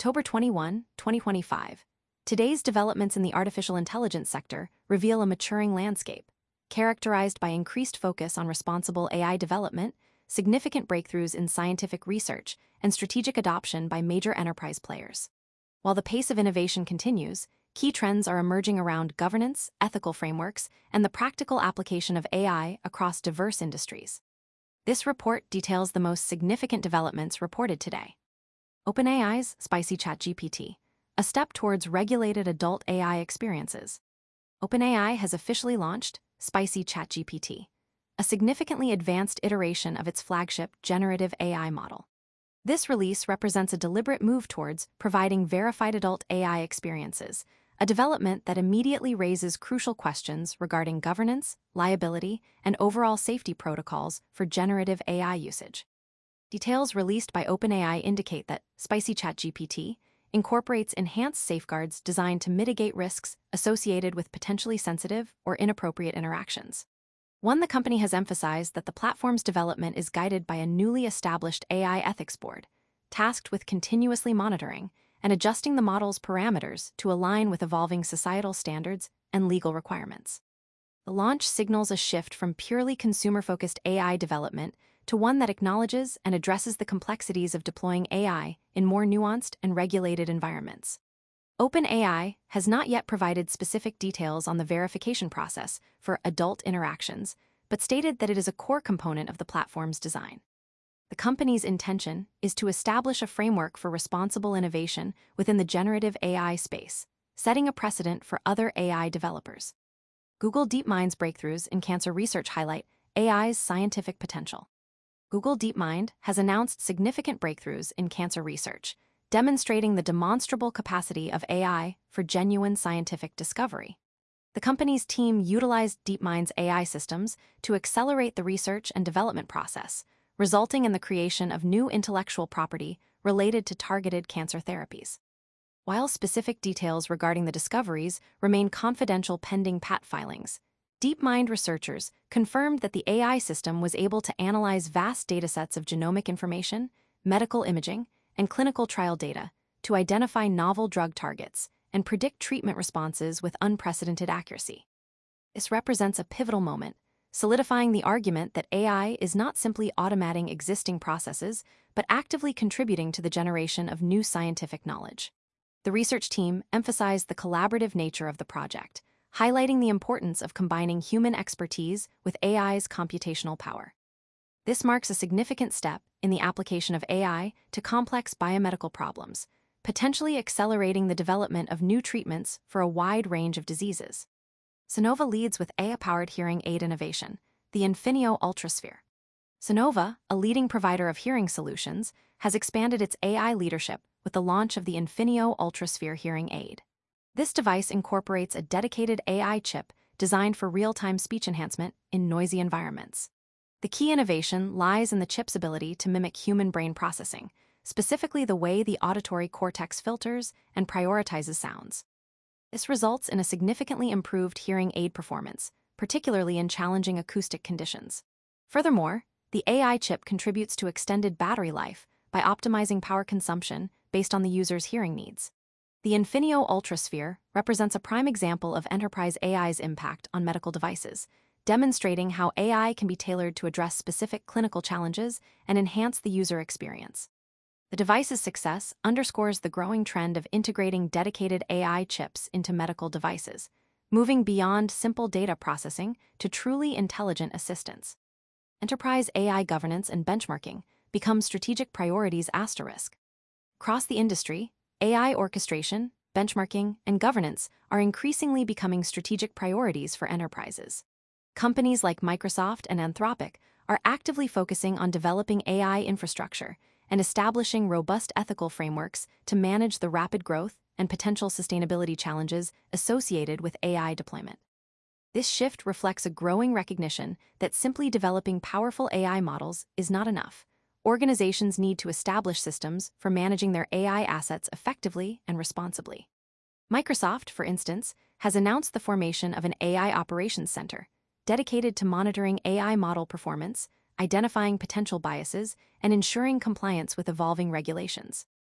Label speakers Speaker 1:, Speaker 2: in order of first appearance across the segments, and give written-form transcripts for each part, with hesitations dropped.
Speaker 1: October 21, 2025. Today's developments in the artificial intelligence sector reveal a maturing landscape, characterized by increased focus on responsible AI development, significant breakthroughs in scientific research, and strategic adoption by major enterprise players. While the pace of innovation continues, key trends are emerging around governance, ethical frameworks, and the practical application of AI across diverse industries. This report details the most significant developments reported today. OpenAI's Spicy ChatGPT, a step towards regulated adult AI experiences. OpenAI has officially launched Spicy ChatGPT, a significantly advanced iteration of its flagship generative AI model. This release represents a deliberate move towards providing verified adult AI experiences, a development that immediately raises crucial questions regarding governance, liability, and overall safety protocols for generative AI usage. Details released by OpenAI indicate that Spicy ChatGPT incorporates enhanced safeguards designed to mitigate risks associated with potentially sensitive or inappropriate interactions. The company has emphasized that the platform's development is guided by a newly established AI ethics board, tasked with continuously monitoring and adjusting the model's parameters to align with evolving societal standards and legal requirements. The launch signals a shift from purely consumer-focused AI development to one that acknowledges and addresses the complexities of deploying AI in more nuanced and regulated environments. OpenAI has not yet provided specific details on the verification process for adult interactions, but stated that it is a core component of the platform's design. The company's intention is to establish a framework for responsible innovation within the generative AI space, setting a precedent for other AI developers. Google DeepMind's breakthroughs in cancer research highlight AI's scientific potential. Google DeepMind has announced significant breakthroughs in cancer research, demonstrating the demonstrable capacity of AI for genuine scientific discovery. The company's team utilized DeepMind's AI systems to accelerate the research and development process, resulting in the creation of new intellectual property related to targeted cancer therapies. While specific details regarding the discoveries remain confidential pending patent filings, DeepMind researchers confirmed that the AI system was able to analyze vast datasets of genomic information, medical imaging, and clinical trial data to identify novel drug targets and predict treatment responses with unprecedented accuracy. This represents a pivotal moment, solidifying the argument that AI is not simply automating existing processes, but actively contributing to the generation of new scientific knowledge. The research team emphasized the collaborative nature of the project, highlighting the importance of combining human expertise with AI's computational power. This marks a significant step in the application of AI to complex biomedical problems, potentially accelerating the development of new treatments for a wide range of diseases. Sonova leads with AI-powered hearing aid innovation, the Infinio Ultrasphere. Sonova, a leading provider of hearing solutions, has expanded its AI leadership with the launch of the Infinio Ultrasphere hearing aid. This device incorporates a dedicated AI chip designed for real-time speech enhancement in noisy environments. The key innovation lies in the chip's ability to mimic human brain processing, specifically the way the auditory cortex filters and prioritizes sounds. This results in a significantly improved hearing aid performance, particularly in challenging acoustic conditions. Furthermore, the AI chip contributes to extended battery life by optimizing power consumption based on the user's hearing needs. The Infinio Ultrasphere represents a prime example of enterprise AI's impact on medical devices, demonstrating how AI can be tailored to address specific clinical challenges and enhance the user experience. The device's success underscores the growing trend of integrating dedicated AI chips into medical devices, moving beyond simple data processing to truly intelligent assistants. Enterprise AI governance and benchmarking become strategic priorities asterisk. Across the industry, AI orchestration, benchmarking, and governance are increasingly becoming strategic priorities for enterprises. Companies like Microsoft and Anthropic are actively focusing on developing AI infrastructure and establishing robust ethical frameworks to manage the rapid growth and potential sustainability challenges associated with AI deployment. This shift reflects a growing recognition that simply developing powerful AI models is not enough. Organizations need to establish systems for managing their AI assets effectively and responsibly. Microsoft, for instance, has announced the formation of an AI operations center, dedicated to monitoring AI model performance, identifying potential biases, and ensuring compliance with evolving regulations.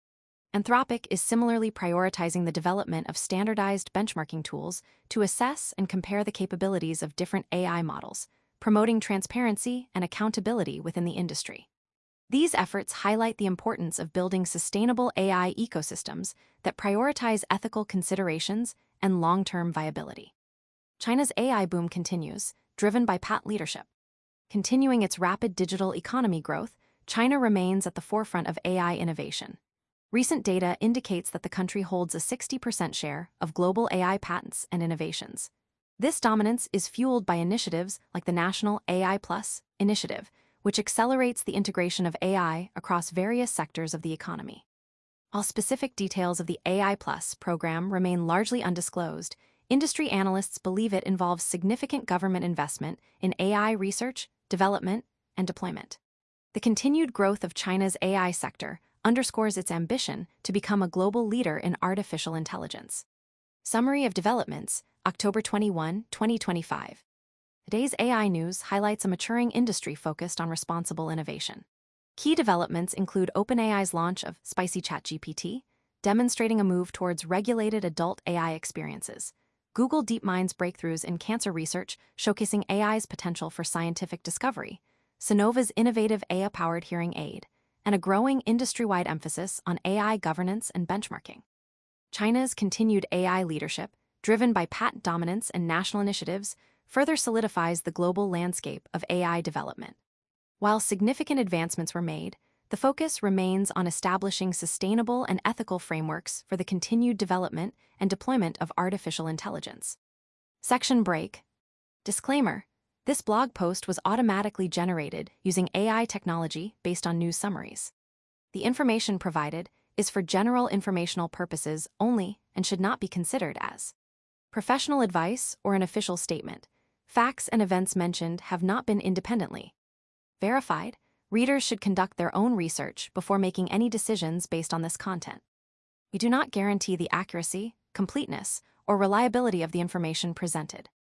Speaker 1: Anthropic is similarly prioritizing the development of standardized benchmarking tools to assess and compare the capabilities of different AI models, promoting transparency and accountability within the industry. These efforts highlight the importance of building sustainable AI ecosystems that prioritize ethical considerations and long-term viability. China's AI boom continues, driven by PAT leadership. Continuing its rapid digital economy growth, China remains at the forefront of AI innovation. Recent data indicates that the country holds a 60% share of global AI patents and innovations. This dominance is fueled by initiatives like the National AI Plus initiative, which accelerates the integration of AI across various sectors of the economy. While specific details of the AI Plus program remain largely undisclosed, industry analysts believe it involves significant government investment in AI research, development, and deployment. The continued growth of China's AI sector underscores its ambition to become a global leader in artificial intelligence. Summary of developments, October 21, 2025. Today's AI news highlights a maturing industry focused on responsible innovation. Key developments include OpenAI's launch of Spicy ChatGPT, demonstrating a move towards regulated adult AI experiences. Google DeepMind's breakthroughs in cancer research showcasing AI's potential for scientific discovery. Sonova's innovative AI-powered hearing aid, and a growing industry-wide emphasis on AI governance and benchmarking. China's continued AI leadership, driven by patent dominance and national initiatives, further solidifies the global landscape of AI development. While significant advancements were made, the focus remains on establishing sustainable and ethical frameworks for the continued development and deployment of artificial intelligence. Section break. Disclaimer: this blog post was automatically generated using AI technology based on news summaries. The information provided is for general informational purposes only and should not be considered as professional advice or an official statement. Facts and events mentioned have not been independently verified. Readers should conduct their own research before making any decisions based on this content. We do not guarantee the accuracy, completeness, or reliability of the information presented.